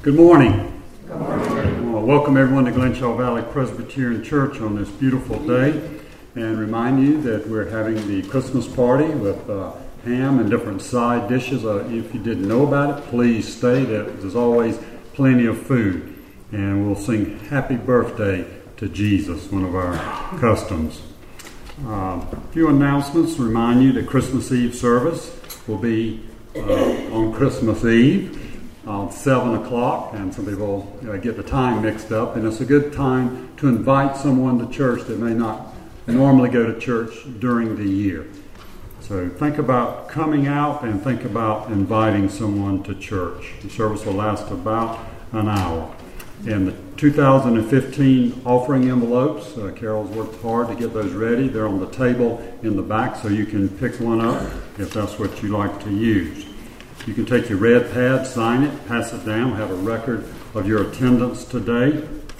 Good morning. Good morning. Well, welcome everyone to Glenshaw Valley Presbyterian Church on this beautiful day, and remind you that we're having the Christmas party with ham and different side dishes. If you didn't know about it, please stay. There's always plenty of food, and we'll sing Happy Birthday to Jesus, one of our customs. A few announcements to remind you that Christmas Eve service will be on Christmas Eve. 7 o'clock, and some people get the time mixed up, and it's a good time to invite someone to church that may not normally go to church during the year. So think about coming out and think about inviting someone to church. The service will last about an hour. And the 2015 offering envelopes, Carol's worked hard to get those ready. They're on the table in the back, so you can pick one up if that's what you like to use. You can take your red pad, sign it, pass it down, have a record of your attendance today.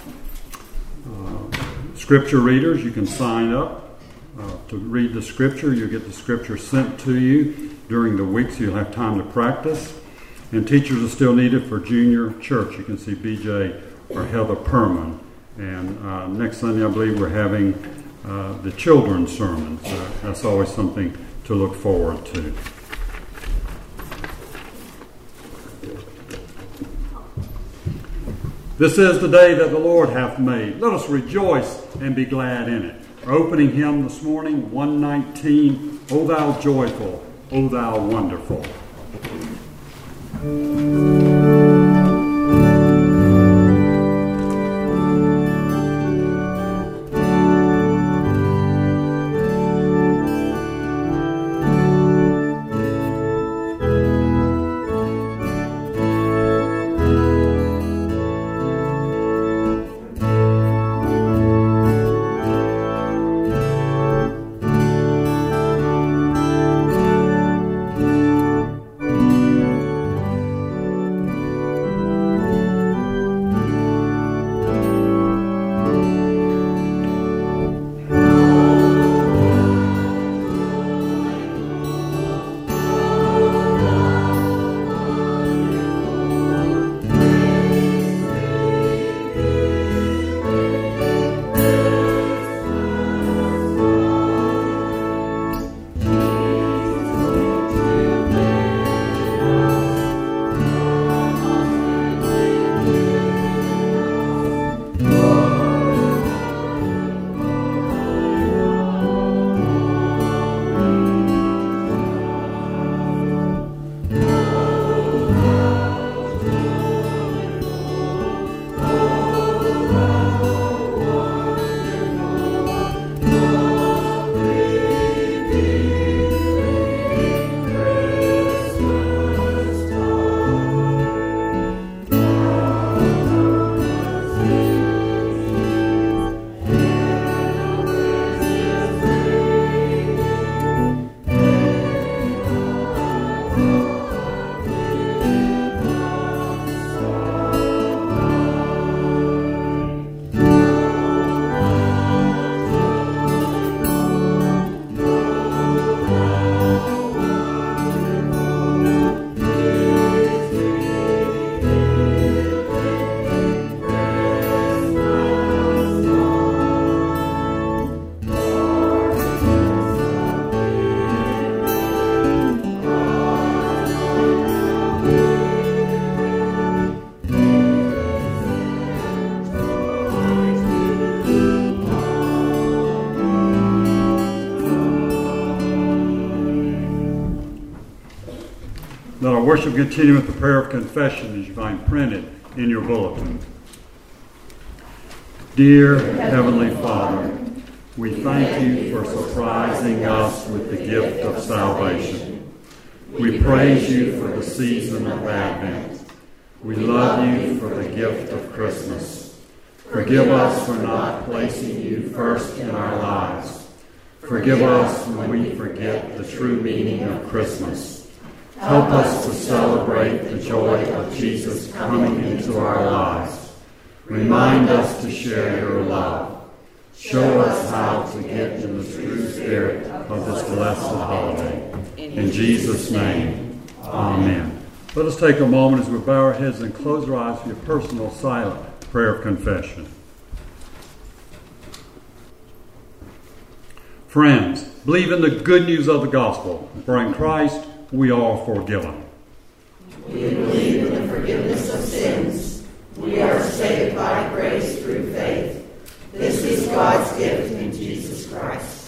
Scripture readers, you can sign up to read the scripture. You'll get the scripture sent to you during the week, so you'll have time to practice. And teachers are still needed for junior church. You can see BJ or Heather Perman. And next Sunday, I believe, we're having the children's sermon. So that's always something to look forward to. This is the day that the Lord hath made. Let us rejoice and be glad in it. Our opening hymn this morning, 119, O thou joyful, O thou wonderful. Let our worship continue with the prayer of confession as you find printed in your bulletin. Dear Heavenly Father, we thank you for surprising us with the gift of salvation. We praise you for the season of Advent. We love you for the gift of Christmas. Forgive us for not placing you first in our lives. Forgive us when we forget the true meaning of Christmas. Help us to celebrate the joy of Jesus coming into our lives. Remind us to share your love. Show us how to get in the true spirit of this blessed holiday. In Jesus' name, amen. Let us take a moment as we bow our heads and close our eyes for your personal silent prayer of confession. Friends, believe in the good news of the gospel, for in Christ we are forgiven. We believe in the forgiveness of sins. We are saved by grace through faith. This is God's gift in Jesus Christ.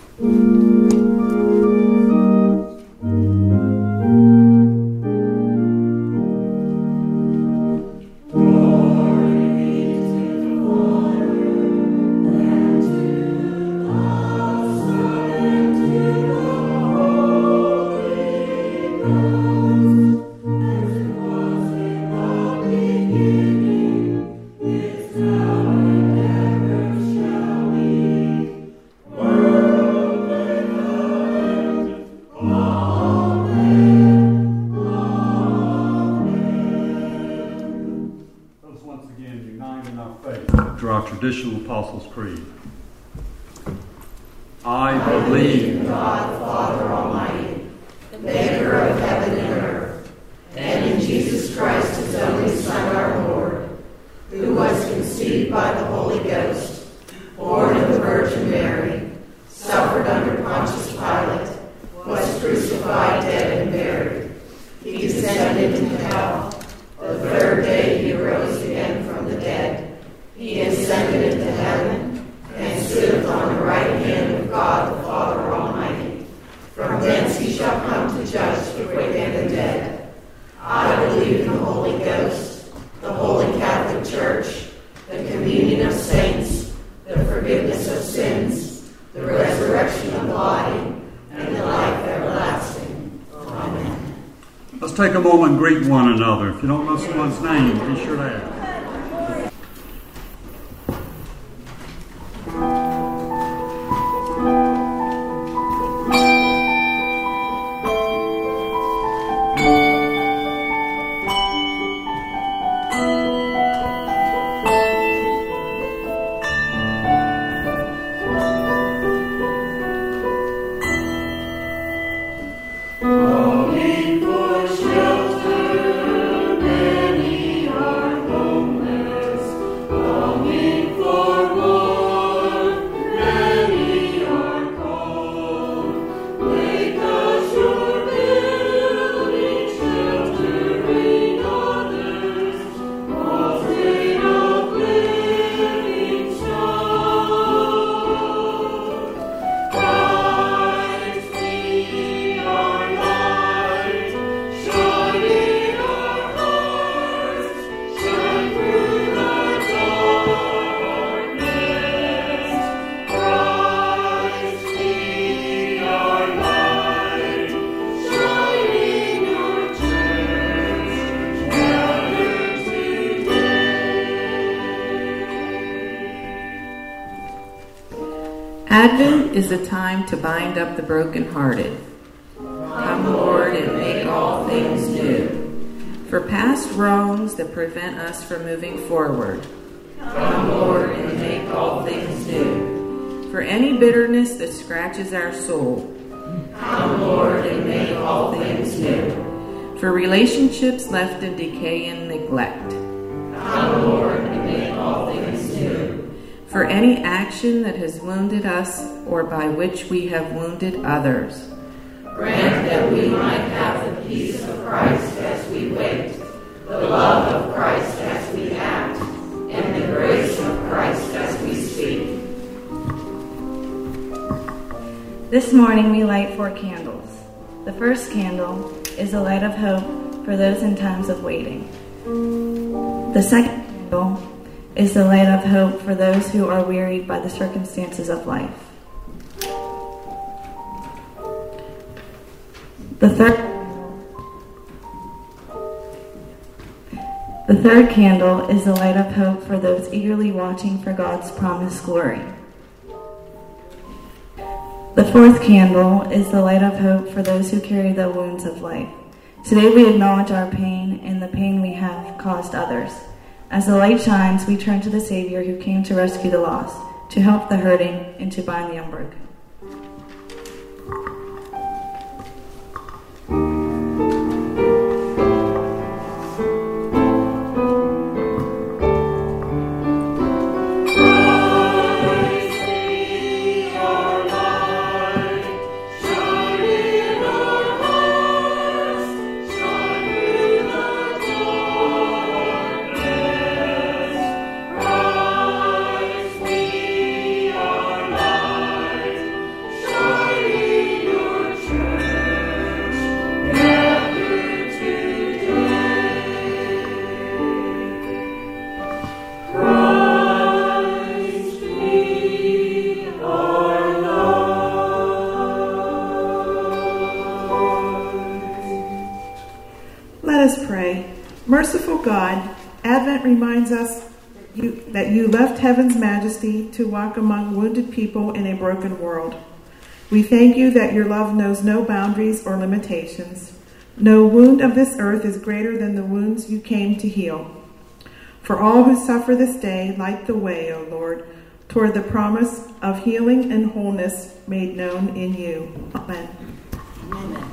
Traditional Apostles' Creed. I believe in God, Father Almighty, the maker of heaven and earth, and in Jesus Christ, his only Son, our Lord, who was conceived by the Holy Ghost, born of the Virgin Mary, suffered under Pontius Pilate, was crucified, dead, and buried. He descended into hell. The third day he rose again from the dead. He ascended into heaven and sitteth on the right hand of God the Father Almighty. From thence he shall come to judge the quick and the dead. I believe in the Holy Ghost, the Holy Catholic Church, the communion of saints, the forgiveness of sins, the resurrection of the body, and the life everlasting. Amen. Let's take a moment and greet one another. If you don't know someone's name, be sure to ask. Advent is a time to bind up the brokenhearted. Come, Lord, and make all things new. For past wrongs that prevent us from moving forward. Come, Lord, and make all things new. For any bitterness that scratches our soul. Come, Lord, and make all things new. For relationships left in decay and neglect. Come, Lord, and make all things new. For any action that has wounded us or by which we have wounded others. Grant that we might have the peace of Christ as we wait, the love of Christ as we act, and the grace of Christ as we speak. This morning we light 4 candles. The first candle is a light of hope for those in times of waiting. The second candle is the light of hope for those who are wearied by the circumstances of life. The third candle is the light of hope for those eagerly watching for God's promised glory. The fourth candle is the light of hope for those who carry the wounds of life. Today we acknowledge our pain and the pain we have caused others. As the light shines, we turn to the Savior who came to rescue the lost, to help the hurting, and to bind the unbroken. Let us pray. Merciful God, Advent reminds us that you left heaven's majesty to walk among wounded people in a broken world. We thank you that your love knows no boundaries or limitations. No wound of this earth is greater than the wounds you came to heal. For all who suffer this day, light the way, O Lord, toward the promise of healing and wholeness made known in you. Amen. Amen.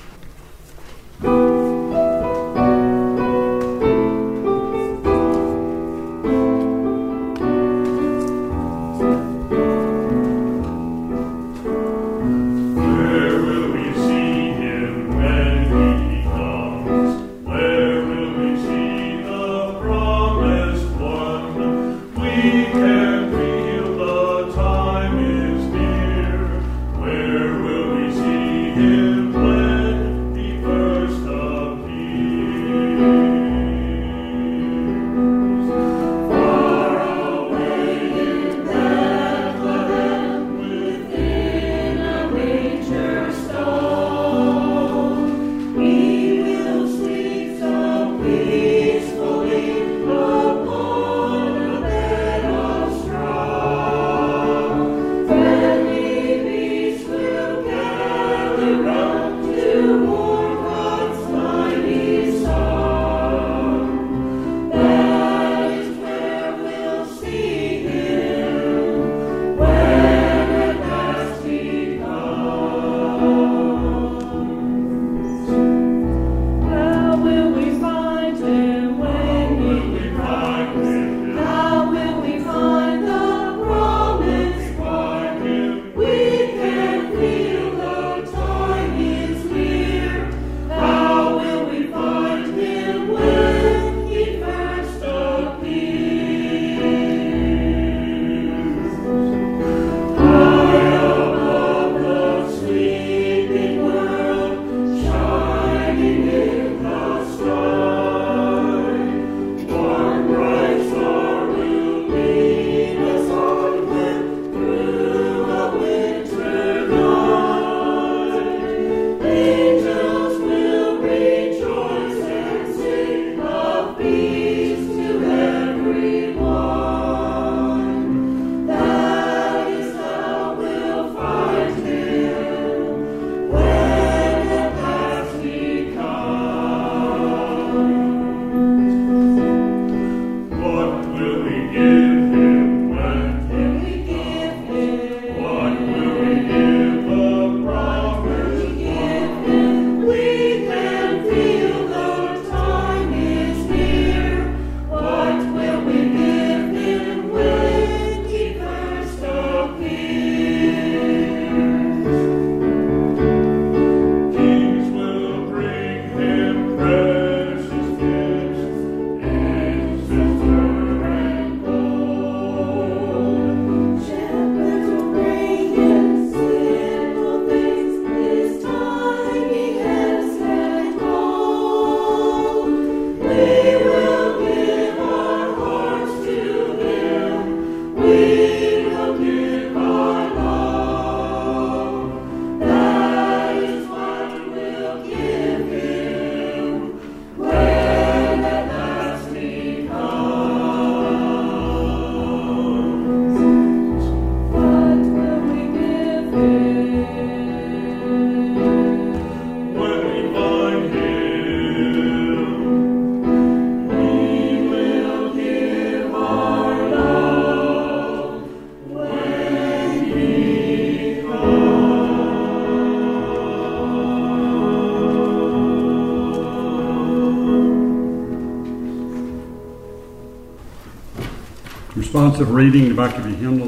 Responsive reading, the back of your hymnal,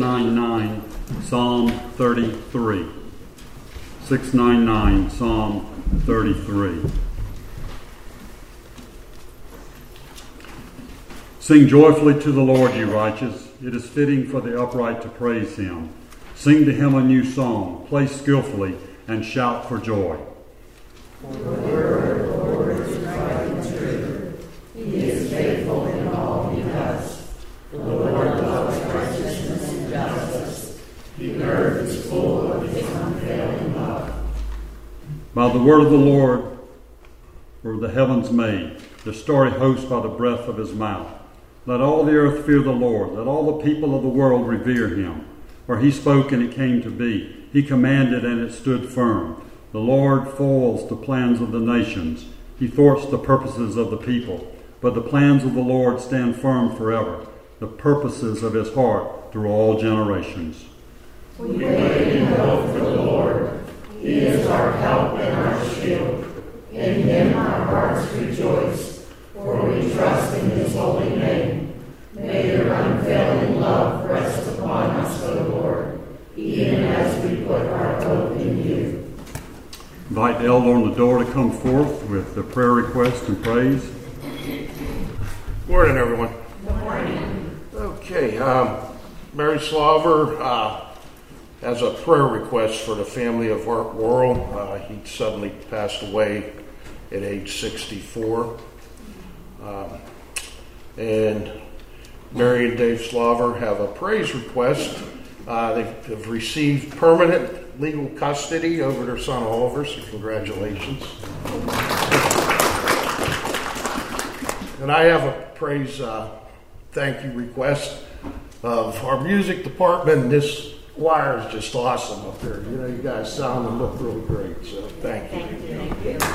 699, Psalm 33. 699, Psalm 33. Sing joyfully to the Lord, you righteous. It is fitting for the upright to praise him. Sing to him a new song. Play skillfully and shout for joy. For the word of the Lord is right and true. He is faithful in all he does. The Lord loves righteousness and justice. The earth is full of his unfailing love. By the word of the Lord were the heavens made, the starry host by the breath of his mouth. Let all the earth fear the Lord. Let all the people of the world revere him. For he spoke and it came to be. He commanded and it stood firm. The Lord foils the plans of the nations. He thwarts the purposes of the people. But the plans of the Lord stand firm forever, the purposes of his heart through all generations. We wait in hope for the Lord. He is our help and our shield. In him our hearts rejoice, for we trust in his holy name. May your unfailing love rest upon us, O Lord, even as we put our hope in you. Invite the elder on the door to come forth with the prayer request and praise. Good morning, everyone. Good morning. Okay, Mary Slaver has a prayer request for the family of Art Worrell. He suddenly passed away at age 64. And Mary and Dave Slaver have a praise request. They have received permanent legal custody over their son Oliver, so congratulations. And I have a praise thank you request of our music department. This choir is just awesome up here. You know, you guys sound and look really great, so thank you. Thank you.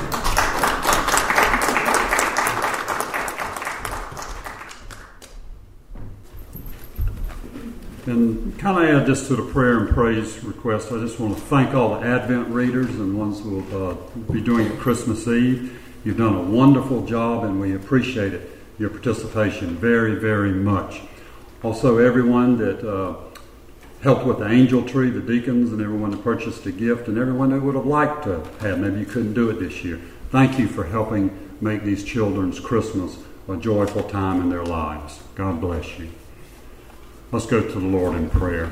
And kind of add this to the prayer and praise request. I just want to thank all the Advent readers and ones who will be doing it Christmas Eve. You've done a wonderful job, and we appreciate it, your participation very, very much. Also, everyone that helped with the angel tree, the deacons, and everyone that purchased a gift, and everyone that would have liked to have. Maybe you couldn't do it this year. Thank you for helping make these children's Christmas a joyful time in their lives. God bless you. Let's go to the Lord in prayer.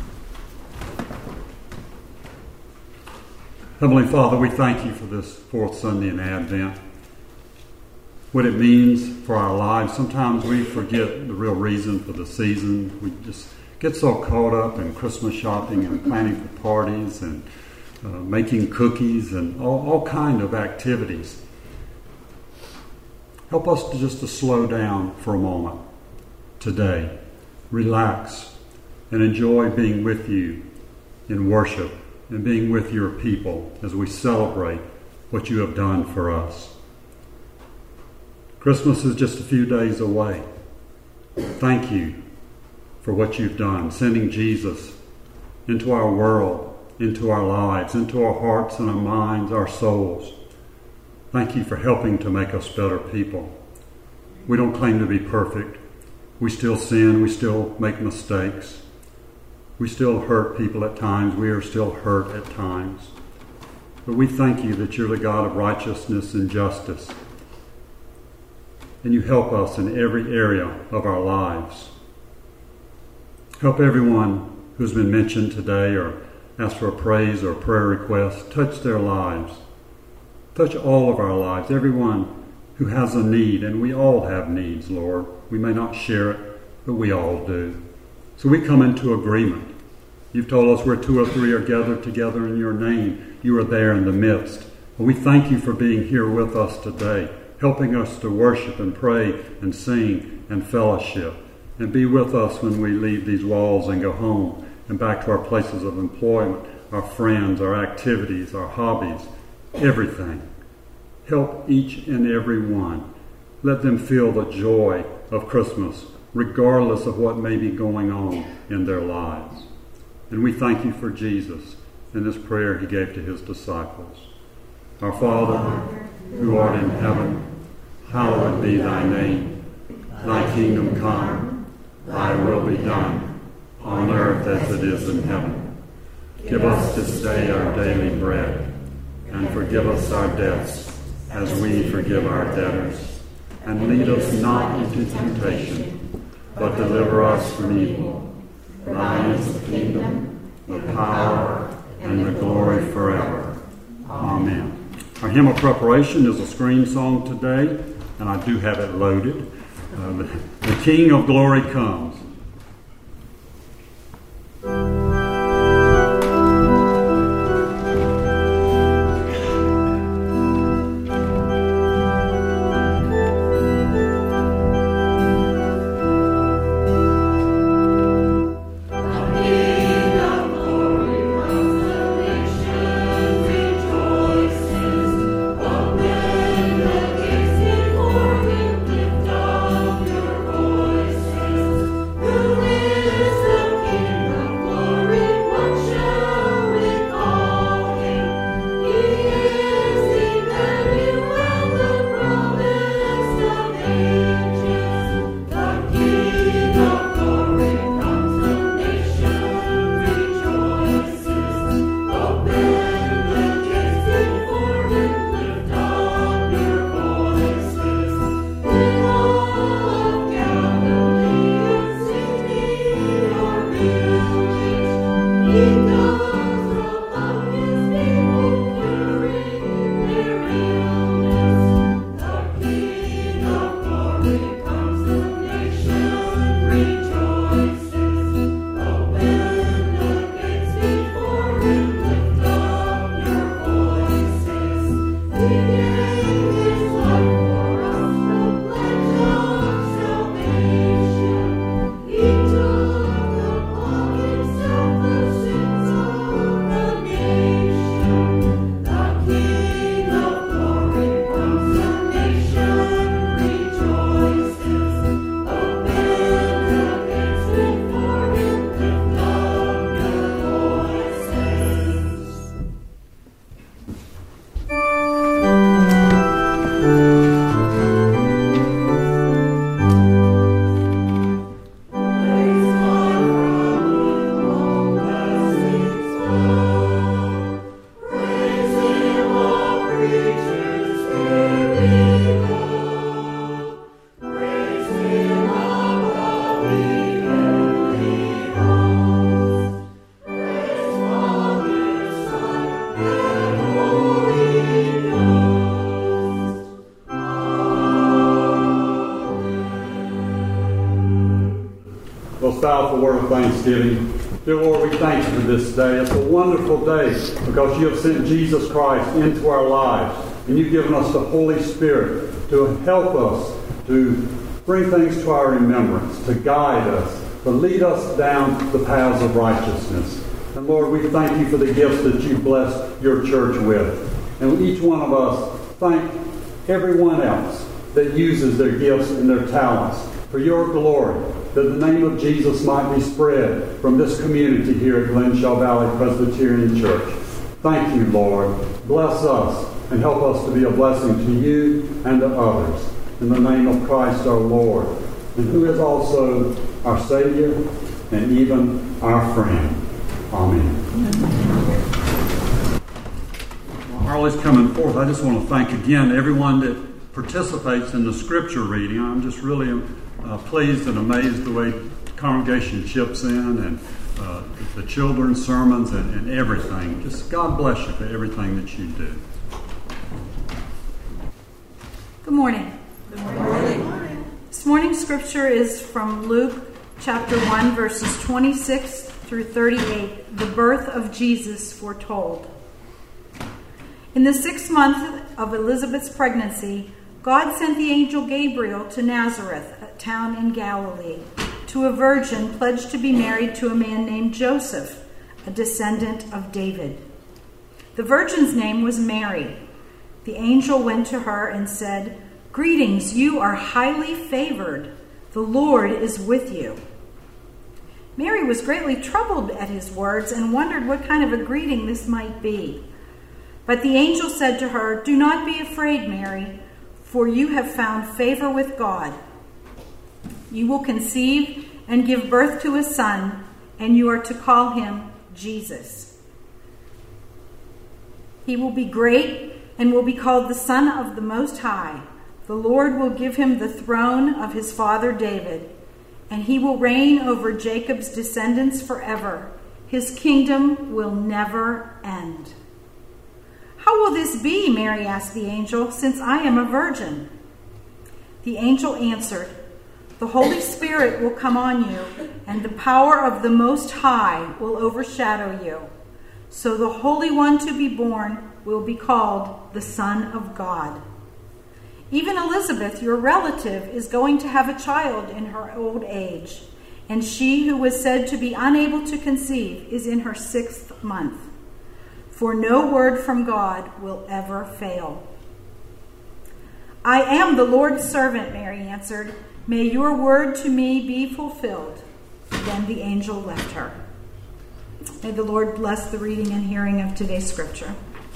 Heavenly Father, we thank you for this fourth Sunday in Advent. What it means for our lives. Sometimes we forget the real reason for the season. We just get so caught up in Christmas shopping and planning for parties and making cookies and all kind of activities. Help us to slow down for a moment today. Relax and enjoy being with you in worship and being with your people as we celebrate what you have done for us. Christmas is just a few days away. Thank you for what you've done, sending Jesus into our world, into our lives, into our hearts and our minds, our souls. Thank you for helping to make us better people. We don't claim to be perfect. We still sin. We still make mistakes. We still hurt people at times. We are still hurt at times. But we thank you that you're the God of righteousness and justice. And you help us in every area of our lives. Help everyone who's been mentioned today or asked for a praise or a prayer request. Touch their lives. Touch all of our lives. Everyone who has a need, and we all have needs, Lord. We may not share it, but we all do. So we come into agreement. You've told us where two or three are gathered together in your name, you are there in the midst. And we thank you for being here with us today, helping us to worship and pray and sing and fellowship, and be with us when we leave these walls and go home and back to our places of employment, our friends, our activities, our hobbies, everything. Help each and every one. Let them feel the joy of Christmas, regardless of what may be going on in their lives. And we thank you for Jesus and this prayer he gave to his disciples. Our Father, who art in heaven, hallowed be thy name. Thy kingdom come, thy will be done, on earth as it is in heaven. Give us this day our daily bread, and forgive us our debts, as we forgive our debtors. And lead us not into temptation, but deliver us from evil. For thine is the kingdom, the power, and the glory forever. Amen. Our hymn of preparation is a screen song today, and I do have it loaded. The King of Glory Comes. Let's bow for a word of thanksgiving. Dear Lord, we thank you for this day. It's a wonderful day because you have sent Jesus Christ into our lives, and you've given us the Holy Spirit to help us, to bring things to our remembrance, to guide us, to lead us down the paths of righteousness. And Lord, we thank you for the gifts that you blessed your church with. And each one of us thank everyone else that uses their gifts and their talents for your glory, that the name of Jesus might be spread from this community here at Glenshaw Valley Presbyterian Church. Thank you, Lord. Bless us and help us to be a blessing to you and to others. In the name of Christ our Lord, and who is also our Savior and even our friend. Amen. While Harley's coming forth, I just want to thank again everyone that participates in the scripture reading. I'm just really pleased and amazed the way the congregation chips in, and the children's sermons and everything. Just God bless you for everything that you do. Good morning. Good morning. This morning's scripture is from Luke chapter 1, verses 26 through 38, the birth of Jesus foretold. In the 6th month of Elizabeth's pregnancy, God sent the angel Gabriel to Nazareth, a town in Galilee, to a virgin pledged to be married to a man named Joseph, a descendant of David. The virgin's name was Mary. The angel went to her and said, "Greetings, you are highly favored. The Lord is with you." Mary was greatly troubled at his words and wondered what kind of a greeting this might be. But the angel said to her, "Do not be afraid, Mary, for you have found favor with God. You will conceive and give birth to a son, and you are to call him Jesus. He will be great and will be called the Son of the Most High. The Lord will give him the throne of his father David, and he will reign over Jacob's descendants forever. His kingdom will never end." "How will this be?" Mary asked the angel, "since I am a virgin?" The angel answered, "The Holy Spirit will come on you, and the power of the Most High will overshadow you. So the Holy One to be born will be called the Son of God. Even Elizabeth, your relative, is going to have a child in her old age, and she who was said to be unable to conceive is in her 6th month. For no word from God will ever fail." "I am the Lord's servant," Mary answered. "May your word to me be fulfilled." Then the angel left her. May the Lord bless the reading and hearing of today's scripture.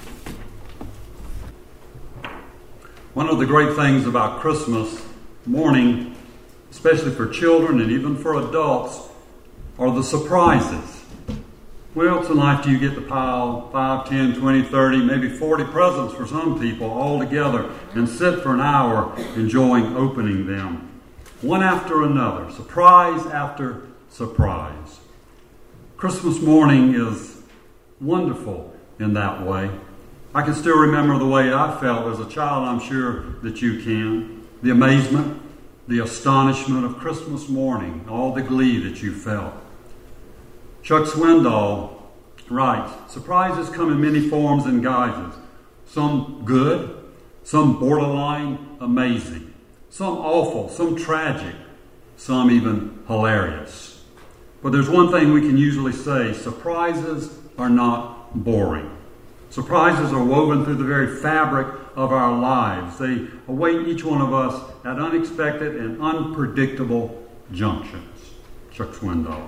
One of the great things about Christmas morning, especially for children and even for adults, are the surprises. Where else in life do you get to pile 5, 10, 20, 30, maybe 40 presents for some people all together and sit for an hour enjoying opening them? One after another, surprise after surprise. Christmas morning is wonderful in that way. I can still remember the way I felt as a child. I'm sure that you can. The amazement, the astonishment of Christmas morning, all the glee that you felt. Chuck Swindoll writes, "Surprises come in many forms and guises. Some good, some borderline amazing, some awful, some tragic, some even hilarious. But there's one thing we can usually say: surprises are not boring. Surprises are woven through the very fabric of our lives. They await each one of us at unexpected and unpredictable junctions." Chuck Swindoll.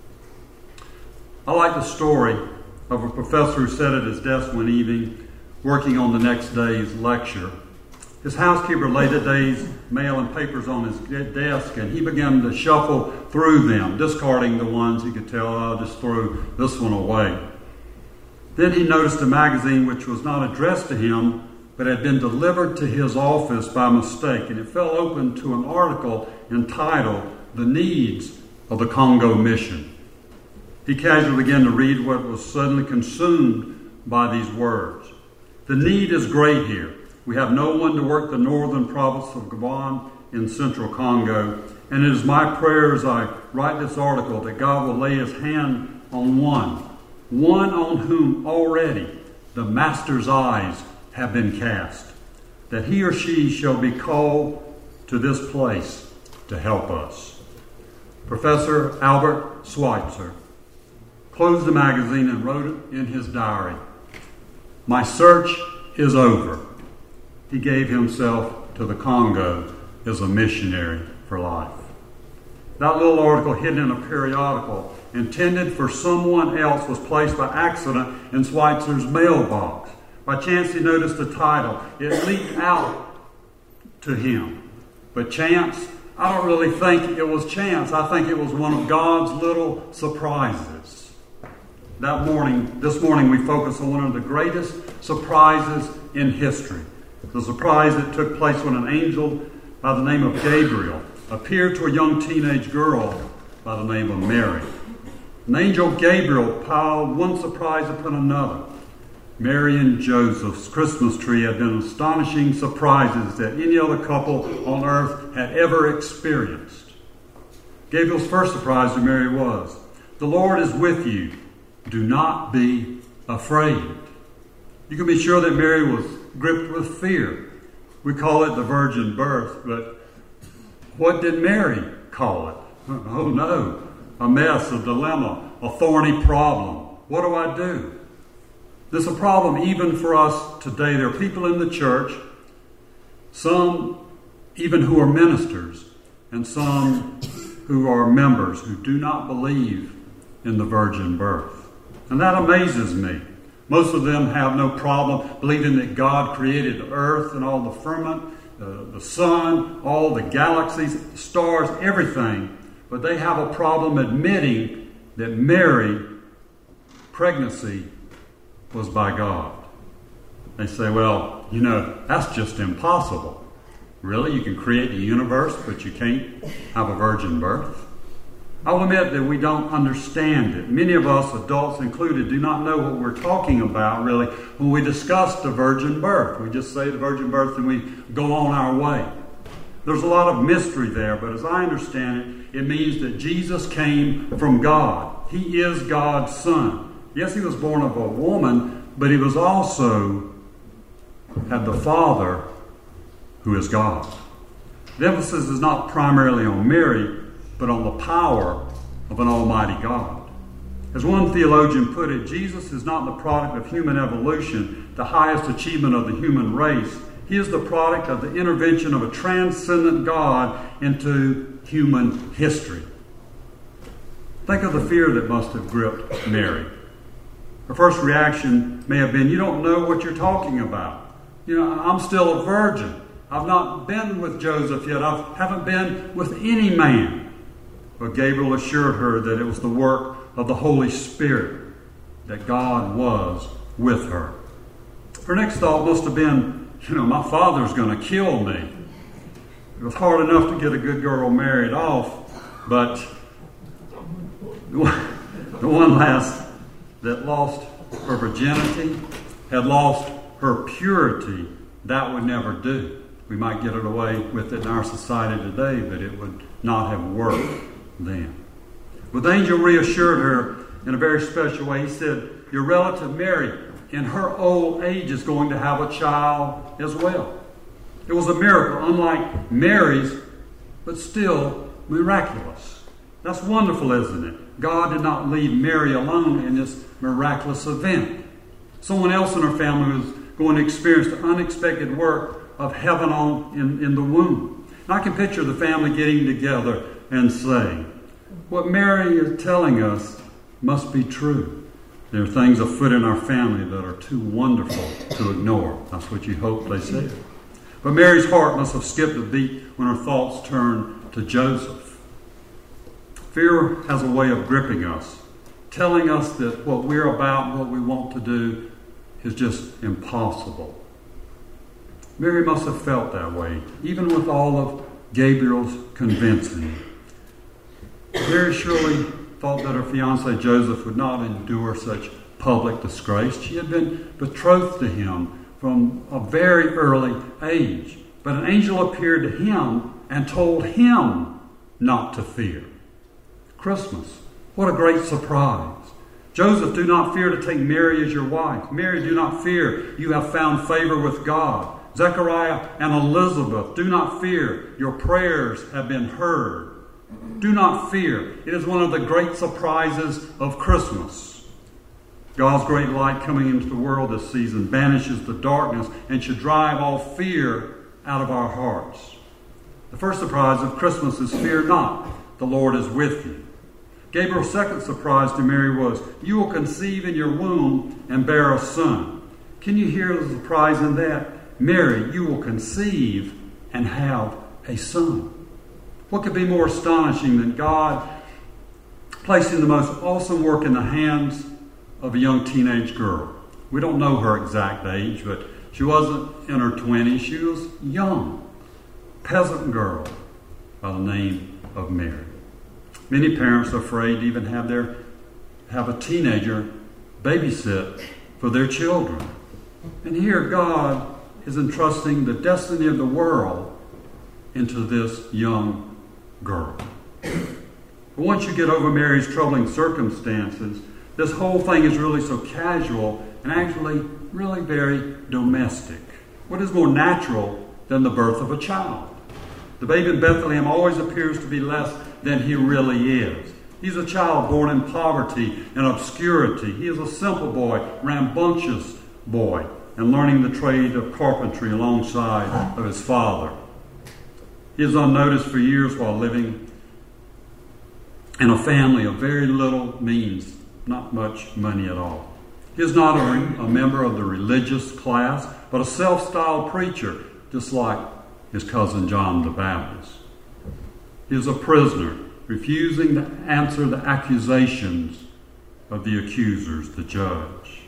I like the story of a professor who sat at his desk one evening working on the next day's lecture. His housekeeper laid the day's mail and papers on his desk, and he began to shuffle through them, discarding the ones he could tell, "I'll just throw this one away." Then he noticed a magazine which was not addressed to him, but had been delivered to his office by mistake, and it fell open to an article entitled "The Needs of the Congo Mission." He casually began to read what was suddenly consumed by these words. "The need is great here. We have no one to work the northern province of Gabon in central Congo. And it is my prayer as I write this article that God will lay his hand on one on whom already the Master's eyes have been cast, that he or she shall be called to this place to help us. Professor Albert Schweitzer closed the magazine and wrote it in his diary. My search is over. He gave himself to the Congo as a missionary for life. That little article hidden in a periodical intended for someone else was placed by accident in Schweitzer's mailbox. By chance he noticed the title. It leaped out to him. But chance, I don't really think it was chance. I think it was one of God's little surprises. This morning we focus on one of the greatest surprises in history. The surprise that took place when an angel by the name of Gabriel appeared to a young teenage girl by the name of Mary. An angel Gabriel piled one surprise upon another. Mary and Joseph's Christmas tree had been astonishing surprises that any other couple on earth had ever experienced. Gabriel's first surprise to Mary was, "The Lord is with you. Do not be afraid." You can be sure that Mary was gripped with fear. We call it the virgin birth, but what did Mary call it? Oh no, a mess, a dilemma, a thorny problem. What do I do? There's a problem even for us today. There are people in the church, some even who are ministers, and some who are members who do not believe in the virgin birth. And that amazes me. Most of them have no problem believing that God created the earth and all the firmament, the sun, all the galaxies, the stars, everything. But they have a problem admitting that Mary's pregnancy was by God. They say, well, that's just impossible. Really? You can create the universe, but you can't have a virgin birth? I will admit that we don't understand it. Many of us, adults included, do not know what we're talking about, really, when we discuss the virgin birth. We just say the virgin birth and we go on our way. There's a lot of mystery there, but as I understand it, it means that Jesus came from God. He is God's Son. Yes, he was born of a woman, but he was also had the Father who is God. The emphasis is not primarily on Mary, but on the power of an almighty God. As one theologian put it, Jesus is not the product of human evolution, the highest achievement of the human race. He is the product of the intervention of a transcendent God into human history. Think of the fear that must have gripped Mary. Her first reaction may have been, you don't know what you're talking about. I'm still a virgin. I've not been with Joseph yet. I haven't been with any man. But Gabriel assured her that it was the work of the Holy Spirit, that God was with her. Her next thought must have been, my father's going to kill me. It was hard enough to get a good girl married off, but the one lass that lost her virginity had lost her purity. That would never do. We might get it away with it in our society today, but it would not have worked then. But the angel reassured her in a very special way. He said, your relative Mary, in her old age, is going to have a child as well. It was a miracle, unlike Mary's, but still miraculous. That's wonderful, isn't it? God did not leave Mary alone in this miraculous event. Someone else in her family was going to experience the unexpected work of heaven in the womb. And I can picture the family getting together and saying, what Mary is telling us must be true. There are things afoot in our family that are too wonderful to ignore. That's what you hope they said. But Mary's heart must have skipped a beat when her thoughts turned to Joseph. Fear has a way of gripping us, telling us that what we're about, what we want to do, is just impossible. Mary must have felt that way, even with all of Gabriel's convincing. Mary surely thought that her fiancé Joseph would not endure such public disgrace. She had been betrothed to him from a very early age. But an angel appeared to him and told him not to fear. Christmas, what a great surprise. Joseph, do not fear to take Mary as your wife. Mary, do not fear. You have found favor with God. Zechariah and Elizabeth, do not fear. Your prayers have been heard. Do not fear. It is one of the great surprises of Christmas. God's great light coming into the world this season banishes the darkness and should drive all fear out of our hearts. The first surprise of Christmas is fear not. The Lord is with you. Gabriel's second surprise to Mary was, you will conceive in your womb and bear a son. Can you hear the surprise in that? Mary, you will conceive and have a son. What could be more astonishing than God placing the most awesome work in the hands of a young teenage girl? We don't know her exact age, but she wasn't in her 20s. She was young, peasant girl by the name of Mary. Many parents are afraid to even have a teenager babysit for their children. And here God is entrusting the destiny of the world into this young girl. But once you get over Mary's troubling circumstances, this whole thing is really so casual and actually really very domestic. What is more natural than the birth of a child? The baby in Bethlehem always appears to be less than he really is. He's a child born in poverty and obscurity. He is a simple boy, rambunctious boy, and learning the trade of carpentry alongside of his father. He is unnoticed for years while living in a family of very little means, not much money at all. He is not a member of the religious class, but a self-styled preacher, just like his cousin John the Baptist. He is a prisoner, refusing to answer the accusations of the accusers, the judge.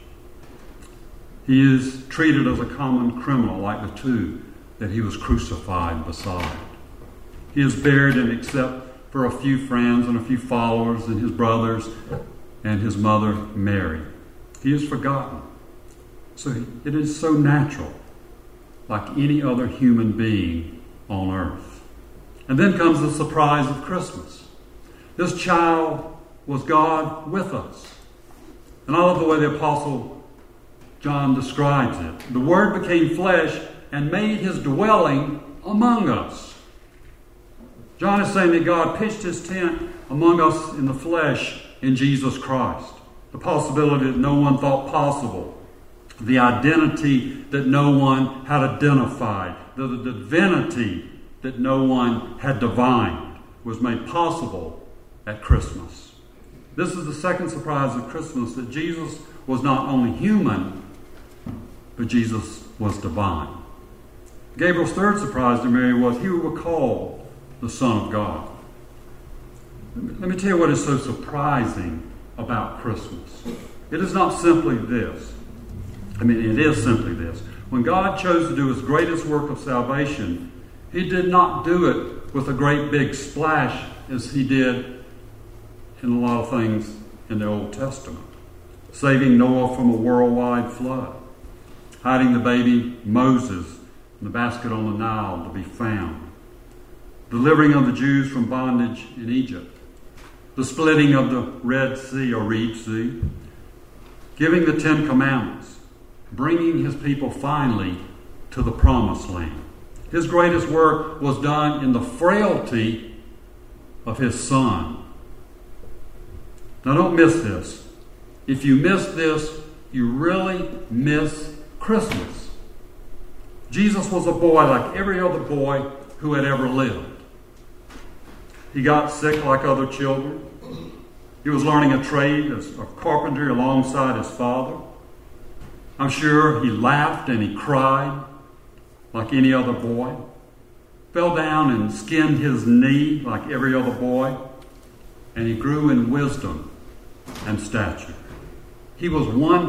He is treated as a common criminal, like the two that he was crucified beside. He is buried, and except for a few friends and a few followers and his brothers and his mother Mary, he is forgotten. So it is so natural, like any other human being on earth. And then comes the surprise of Christmas. This child was God with us. And I love the way the Apostle John describes it. The Word became flesh and made his dwelling among us. John is saying that God pitched his tent among us in the flesh in Jesus Christ. The possibility that no one thought possible. The identity that no one had identified. The divinity that no one had divined was made possible at Christmas. This is the second surprise of Christmas, that Jesus was not only human, but Jesus was divine. Gabriel's third surprise to Mary was he would be called the Son of God. Let me tell you what is so surprising about Christmas. It is not simply this. It is simply this. When God chose to do his greatest work of salvation, he did not do it with a great big splash as he did in a lot of things in the Old Testament. Saving Noah from a worldwide flood. Hiding the baby Moses in the basket on the Nile to be found. Delivering of the Jews from bondage in Egypt. The splitting of the Red Sea or Reed Sea. Giving the 10 Commandments. Bringing his people finally to the Promised Land. His greatest work was done in the frailty of his Son. Now don't miss this. If you miss this, you really miss Christmas. Jesus was a boy like every other boy who had ever lived. He got sick like other children. He was learning a trade of carpentry alongside his father. I'm sure he laughed and he cried like any other boy. Fell down and skinned his knee like every other boy. And he grew in wisdom and stature. He was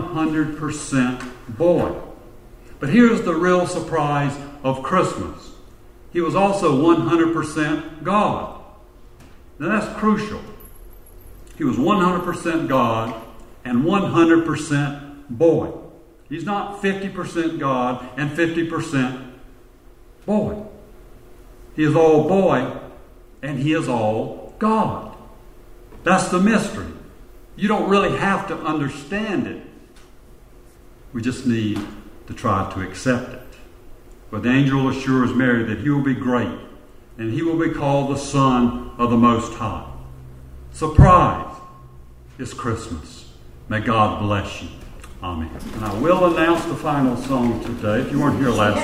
100% boy. But here's the real surprise of Christmas. He was also 100% God. Now that's crucial. He was 100% God and 100% boy. He's not 50% God and 50% boy. He is all boy and he is all God. That's the mystery. You don't really have to understand it. We just need to try to accept it. But the angel assures Mary that he will be great and he will be called the Son of the Most High. Surprise! It's Christmas. May God bless you. Amen. And I will announce the final song today. If you weren't here last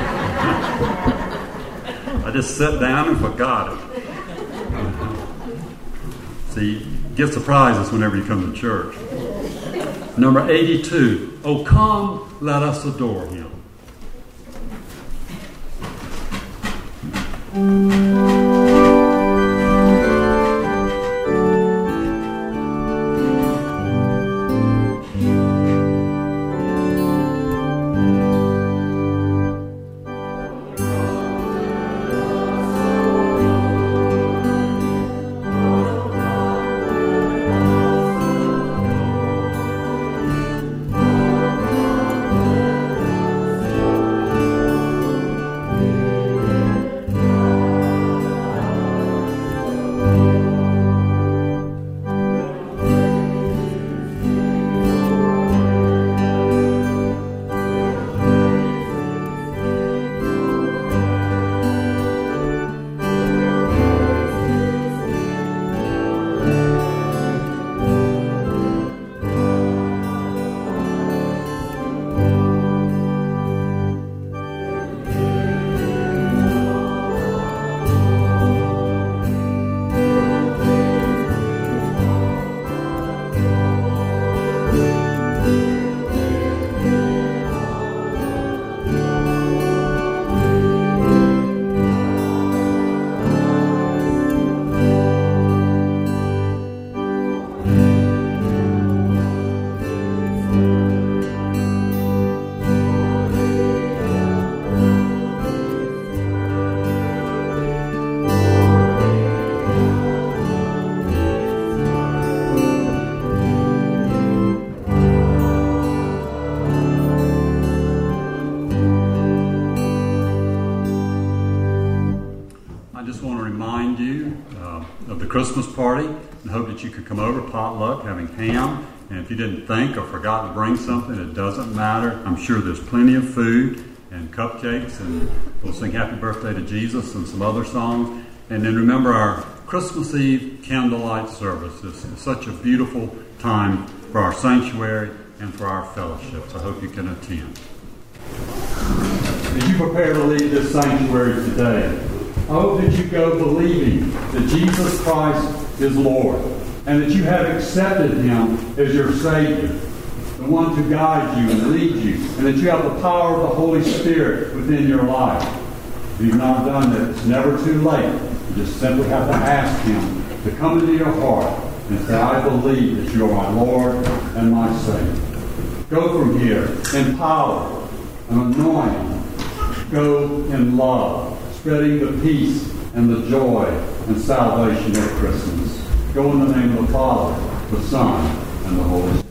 week, I just sat down and forgot it. See, you get surprises whenever you come to church. Number 82, "Oh come, let us adore him." Christmas party and hope that you could come over, potluck, having ham. And if you didn't think or forgot to bring something, it doesn't matter. I'm sure there's plenty of food and cupcakes, and we'll sing Happy Birthday to Jesus and some other songs. And then remember our Christmas Eve candlelight service. This is such a beautiful time for our sanctuary and for our fellowships. I hope you can attend. As you prepare to leave this sanctuary today, I hope that you go believing that Jesus Christ is Lord and that you have accepted him as your Savior, the one to guide you and lead you, and that you have the power of the Holy Spirit within your life. If you've not done that, it's never too late. You just simply have to ask him to come into your heart and say, I believe that you are my Lord and my Savior. Go from here in power and anointing. Go in love, spreading the peace and the joy and salvation of Christmas. Go in the name of the Father, the Son, and the Holy